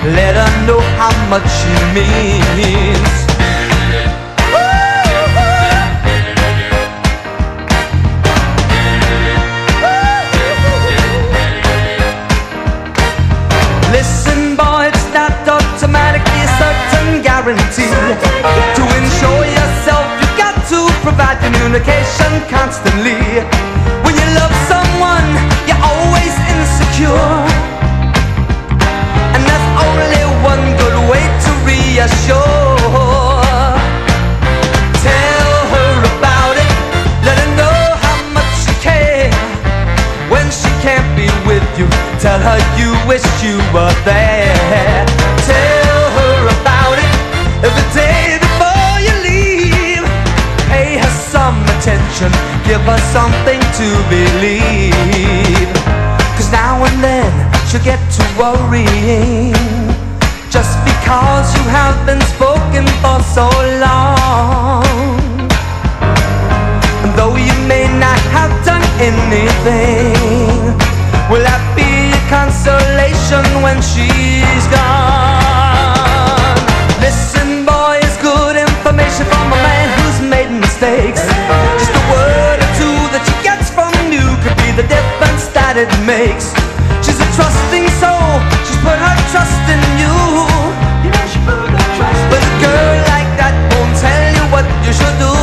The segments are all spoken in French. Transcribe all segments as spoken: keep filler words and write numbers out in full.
let her know how much she means. Listen, boy, it's not automatically a certain guarantee. To ensure yourself, you've got to provide communication constantly. When you love someone, you're always insecure, and there's only one good way to reassure. Tell her about it, let her know how much you care. When she can't be with you, tell her you wish you were there. Tell her about it every day before you leave. Pay her some attention, give her something to believe. Cause now and then she'll get to worrying, just because you have been spoken for so long. And though you may not have done anything, will that be a consolation when she's gone? Listen, boy, it's good information from a man who's made mistakes. Just a word or two that she gets from you could be the difference that it makes. She's a trusting soul, she's put her trust in you. You know she put her trust in you. But a girl like that won't tell you what you should do.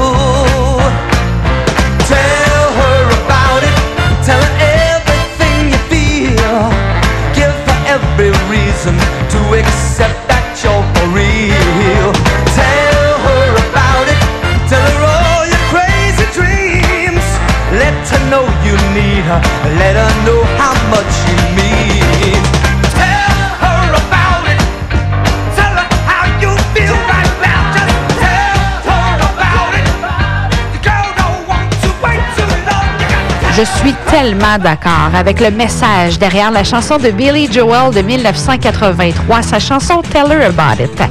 Tell her about it, tell her everything you feel. Give her every reason to accept that you're for real. Tell her about it, tell her all your crazy dreams. Let her know you need her, let her know how much you mean. Tell her about it, tell her how you feel right now. Just tell her about it. The girl don't want to wait too long. Je suis tellement d'accord avec le message derrière la chanson de Billy Joel de dix-neuf cent quatre-vingt-trois, sa chanson Tell Her About It.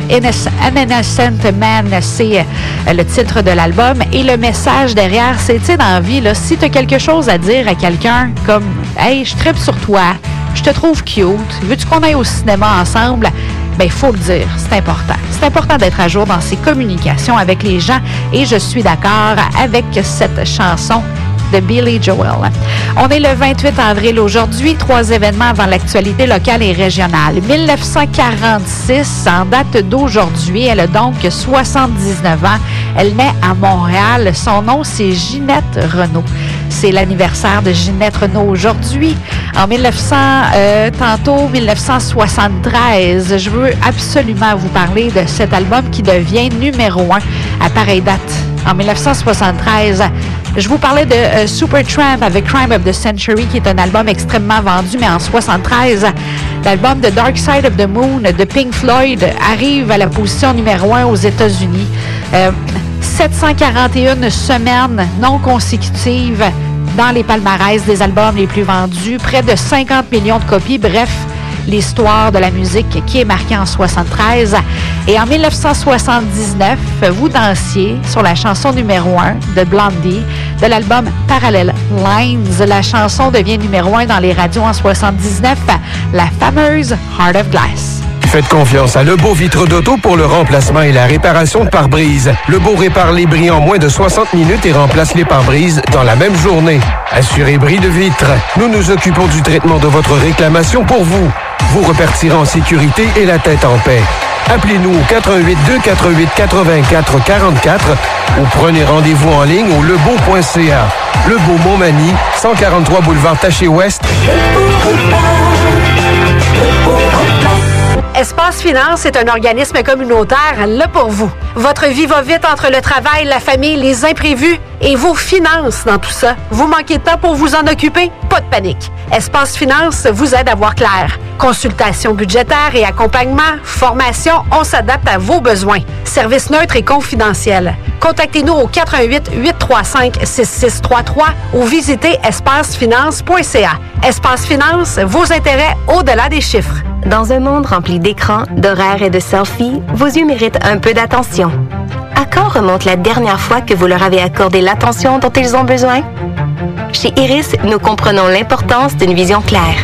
An Innocent Man, c'est euh, le titre de l'album. Et le message derrière, c'est, tu sais, dans la vie, là, si tu as quelque chose à dire à quelqu'un comme « Hey, je tripe sur toi, je te trouve cute, veux-tu qu'on aille au cinéma ensemble? » Bien, il faut le dire, c'est important. C'est important d'être à jour dans ses communications avec les gens et je suis d'accord avec cette chanson de Billy Joel. On est le vingt-huit avril aujourd'hui, trois événements avant l'actualité locale et régionale. dix-neuf cent quarante-six, en date d'aujourd'hui, elle a donc soixante-dix-neuf ans. Elle naît à Montréal. Son nom, c'est Ginette Renault. C'est l'anniversaire de Ginette Renault aujourd'hui. En mille neuf cents, euh, tantôt, dix-neuf cent soixante-treize, je veux absolument vous parler de cet album qui devient numéro un à pareille date. En dix-neuf cent soixante-treize, je vous parlais de euh, Supertramp avec Crime of the Century, qui est un album extrêmement vendu, mais en soixante-treize, l'album de Dark Side of the Moon de Pink Floyd arrive à la position numéro un aux États-Unis. Euh, sept cent quarante et une semaines non consécutives dans les palmarès des albums les plus vendus, près de cinquante millions de copies, bref, l'histoire de la musique qui est marquée en soixante-treize. Et en dix-neuf cent soixante-dix-neuf, vous dansiez sur la chanson numéro un de Blondie de l'album Parallel Lines. La chanson devient numéro un dans les radios en soixante-dix-neuf, la fameuse Heart of Glass. Faites confiance à Lebeau Vitres d'Auto pour le remplacement et la réparation de pare-brise. Lebeau répare les bris en moins de soixante minutes et remplace les pare-brises dans la même journée. Assurez bris de vitres. Nous nous occupons du traitement de votre réclamation pour vous. Vous repartirez en sécurité et la tête en paix. Appelez-nous au quatre un huit deux quatre huit quatre-vingt-quatre quarante-quatre ou prenez rendez-vous en ligne au lebeau point c a. Lebeau Montmagny, cent quarante-trois boulevard Taché-Ouest. Espace Finance est un organisme communautaire là pour vous. Votre vie va vite entre le travail, la famille, les imprévus et vos finances dans tout ça. Vous manquez de temps pour vous en occuper? Pas de panique. Espace Finance vous aide à voir clair. Consultation budgétaire et accompagnement, formation, on s'adapte à vos besoins. Service neutre et confidentiel. Contactez-nous au quatre un huit huit trois cinq six six trois trois ou visitez espace finance point c a. Espace Finance, vos intérêts au-delà des chiffres. Dans un monde rempli d'écrans, d'horaires et de selfies, vos yeux méritent un peu d'attention. À quand remonte la dernière fois que vous leur avez accordé l'attention dont ils ont besoin? Chez Iris, nous comprenons l'importance d'une vision claire.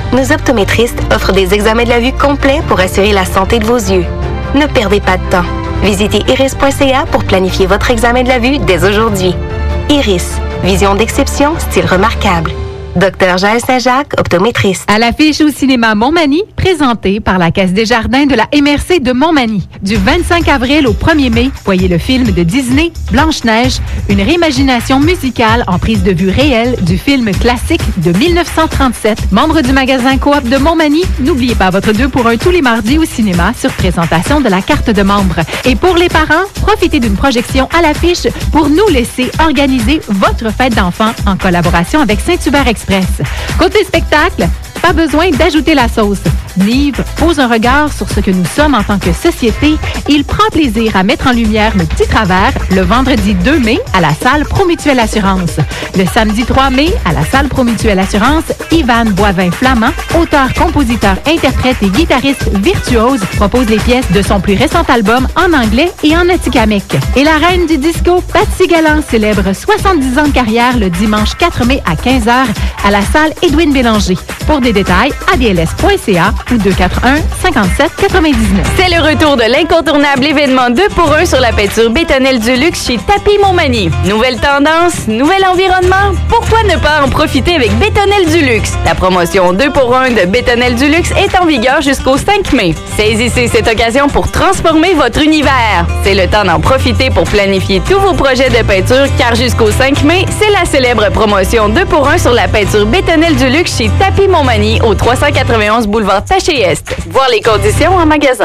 nos optométristes offrent des examens de la vue complets pour assurer la santé de vos yeux. Ne perdez pas de temps. Visitez iris point c a pour planifier votre examen de la vue dès aujourd'hui. Iris, vision d'exception, style remarquable. Docteur Jaël Saint-Jacques, optométriste. À l'affiche au cinéma Montmagny, présenté par la Caisse des Jardins de la M R C de Montmagny. Du vingt-cinq avril au premier mai, voyez le film de Disney, Blanche-Neige, une réimagination musicale en prise de vue réelle du film classique de mille neuf cent trente-sept. Membre du magasin Coop de Montmagny, n'oubliez pas votre deux pour un tous les mardis au cinéma sur présentation de la carte de membre. Et pour les parents, profitez d'une projection à l'affiche pour nous laisser organiser votre fête d'enfants en collaboration avec Saint-Hubert Express. Côté spectacle, pas besoin d'ajouter la sauce. Nive pose un regard sur ce que nous sommes en tant que société et il prend plaisir à mettre en lumière nos petits travers le vendredi deux mai à la salle Promutuelle Assurance. Le samedi trois mai à la salle Promutuelle Assurance, Ivan Boivin-Flamand, auteur, compositeur, interprète et guitariste virtuose, propose les pièces de son plus récent album en anglais et en atikamekw. Et la reine du disco, Patsy Galland, célèbre soixante-dix ans de carrière le dimanche quatre mai à quinze heures à la salle Édouine Bélanger. Pour des détails, a d l s point c a ou deux quatre un, cinquante-sept quatre-vingt-dix-neuf. C'est le retour de l'incontournable événement deux pour un sur la peinture bétonnelle du luxe chez Tapis Montmagny. Nouvelle tendance, nouvel environnement, pourquoi ne pas en profiter avec Bétonnelle du luxe? La promotion deux pour un de Bétonnelle du luxe est en vigueur jusqu'au cinq mai. Saisissez cette occasion pour transformer votre univers. C'est le temps d'en profiter pour planifier tous vos projets de peinture car jusqu'au cinq mai, c'est la célèbre promotion deux pour un sur la peinture Bétonnelle du luxe chez Tapis Montmagny au trois cent quatre-vingt-onze boulevard Taché-Est. Voir les conditions en magasin.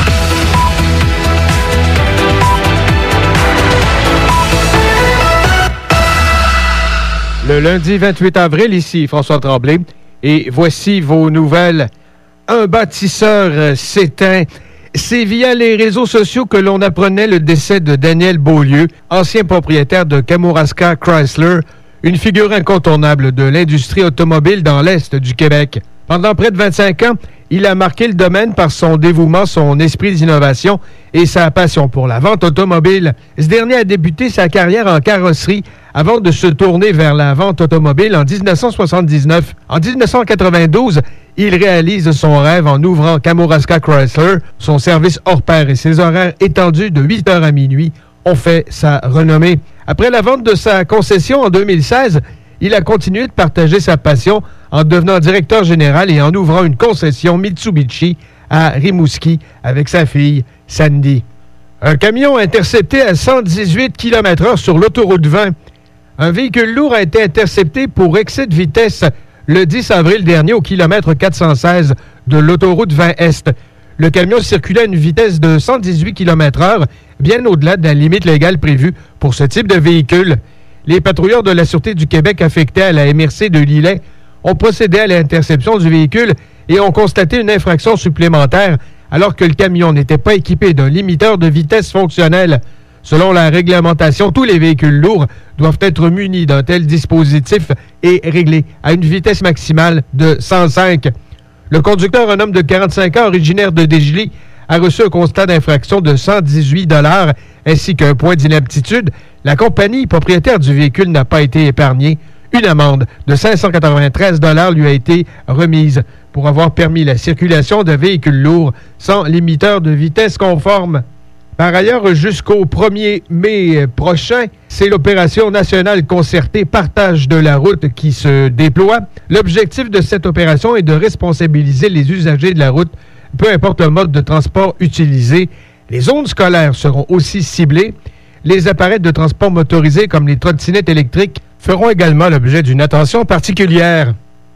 Le lundi vingt-huit avril, ici François Tremblay, et voici vos nouvelles. Un bâtisseur s'éteint. C'est via les réseaux sociaux que l'on apprenait le décès de Daniel Beaulieu, ancien propriétaire de Kamouraska Chrysler, une figure incontournable de l'industrie automobile dans l'Est du Québec. Pendant près de vingt-cinq ans, il a marqué le domaine par son dévouement, son esprit d'innovation et sa passion pour la vente automobile. Ce dernier a débuté sa carrière en carrosserie avant de se tourner vers la vente automobile en dix-neuf cent soixante-dix-neuf. En dix-neuf cent quatre-vingt-douze, il réalise son rêve en ouvrant Kamouraska Chrysler. Son service hors pair et ses horaires étendus de huit heures à minuit ont fait sa renommée. Après la vente de sa concession en deux mille seize, il a continué de partager sa passion en devenant directeur général et en ouvrant une concession Mitsubishi à Rimouski avec sa fille Sandy. Un camion intercepté à cent dix-huit kilomètres heure sur l'autoroute vingt. Un véhicule lourd a été intercepté pour excès de vitesse le dix avril dernier au kilomètre quatre cent seize de l'autoroute vingt Est. Le camion circulait à une vitesse de cent dix-huit kilomètres heure, bien au-delà de la limite légale prévue pour ce type de véhicule. Les patrouilleurs de la Sûreté du Québec affectés à la M R C de Lillet ont procédé à l'interception du véhicule et ont constaté une infraction supplémentaire alors que le camion n'était pas équipé d'un limiteur de vitesse fonctionnel. Selon la réglementation, tous les véhicules lourds doivent être munis d'un tel dispositif et réglés à une vitesse maximale de cent cinq. Le conducteur, un homme de quarante-cinq ans originaire de Desjely, a reçu un constat d'infraction de cent dix-huit dollars ainsi qu'un point d'inaptitude. La compagnie propriétaire du véhicule n'a pas été épargnée. Une amende de cinq cent quatre-vingt-treize dollars lui a été remise pour avoir permis la circulation de véhicules lourds sans limiteur de vitesse conforme. Par ailleurs, jusqu'au premier mai prochain, c'est l'opération nationale concertée Partage de la route qui se déploie. L'objectif de cette opération est de responsabiliser les usagers de la route, peu importe le mode de transport utilisé. Les zones scolaires seront aussi ciblées. Les appareils de transport motorisés comme les trottinettes électriques feront également l'objet d'une attention particulière.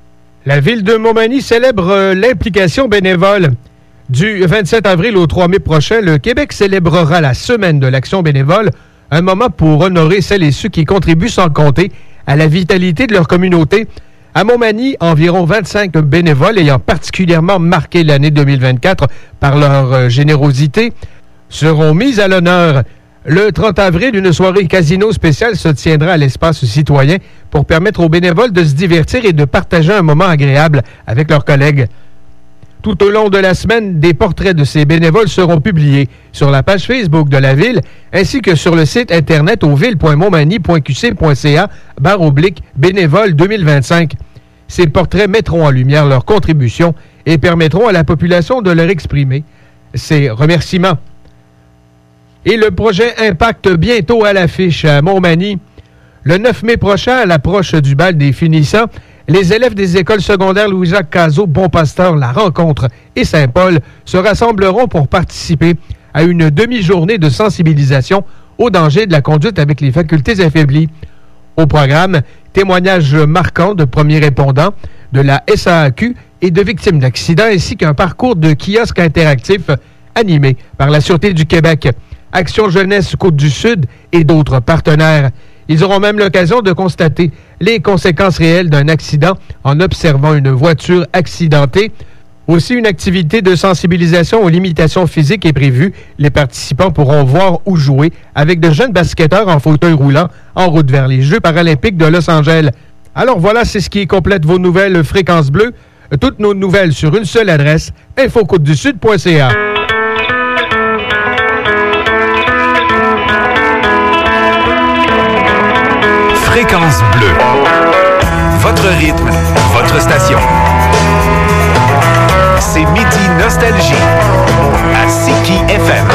La ville de Montmagny célèbre euh, l'implication bénévole. Du vingt-sept avril au trois mai prochain, le Québec célébrera la Semaine de l'action bénévole, un moment pour honorer celles et ceux qui contribuent sans compter à la vitalité de leur communauté. À Montmagny, environ vingt-cinq bénévoles ayant particulièrement marqué l'année deux mille vingt-quatre par leur euh, générosité seront mis à l'honneur. Le trente avril, une soirée casino spéciale se tiendra à l'espace citoyen pour permettre aux bénévoles de se divertir et de partager un moment agréable avec leurs collègues. Tout au long de la semaine, des portraits de ces bénévoles seront publiés sur la page Facebook de la Ville ainsi que sur le site internet au ville point montmagny point q c point c a barre oblique bénévole deux mille vingt-cinq. Ces portraits mettront en lumière leurs contributions et permettront à la population de leur exprimer ses remerciements. Et le projet Impact bientôt à l'affiche à Montmagny. Le neuf mai prochain, à l'approche du bal des finissants, les élèves des écoles secondaires Louis-Jacques Cazot, Bon-Pasteur, La Rencontre et Saint-Paul se rassembleront pour participer à une demi-journée de sensibilisation au danger de la conduite avec les facultés affaiblies. Au programme, témoignages marquants de premiers répondants, de la S A A Q et de victimes d'accidents, ainsi qu'un parcours de kiosque interactif animé par la Sûreté du Québec, Action Jeunesse Côte-du-Sud et d'autres partenaires. Ils auront même l'occasion de constater les conséquences réelles d'un accident en observant une voiture accidentée. Aussi, une activité de sensibilisation aux limitations physiques est prévue. Les participants pourront voir ou jouer avec de jeunes basketteurs en fauteuil roulant en route vers les Jeux paralympiques de Los Angeles. Alors voilà, c'est ce qui complète vos nouvelles Fréquence Bleue. Toutes nos nouvelles sur une seule adresse, info côte du sud point c a. Fréquence Bleue. Votre rythme, votre station. C'est Midi Nostalgie à Siki F M.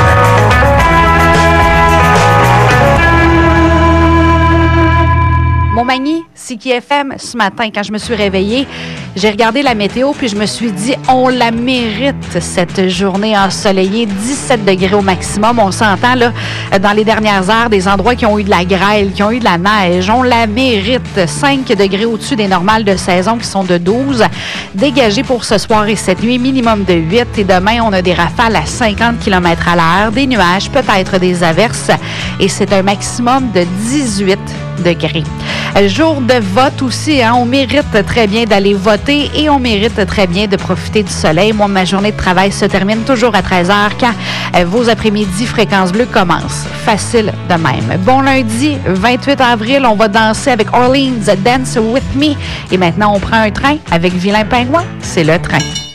Montmagny, Siki F M, ce matin, quand je me suis réveillée, j'ai regardé la météo puis je me suis dit, on la mérite, cette journée ensoleillée, dix-sept degrés au maximum. On s'entend, là, dans les dernières heures, des endroits qui ont eu de la grêle, qui ont eu de la neige. On la mérite. cinq degrés au-dessus des normales de saison qui sont de douze. Dégagé pour ce soir et cette nuit, minimum de huit. Et demain, on a des rafales à cinquante kilomètres à l'heure, des nuages, peut-être des averses. Et c'est un maximum de dix-huit degrés. Jour de vote aussi, hein, on mérite très bien d'aller voter et on mérite très bien de profiter du soleil. Moi, ma journée de travail se termine toujours à treize heures quand euh, vos après-midi Fréquence Bleue commencent. Facile de même. Bon lundi, vingt-huit avril, on va danser avec Orleans, Dance With Me. Et maintenant, on prend un train avec Vilain Pingouin. C'est le train.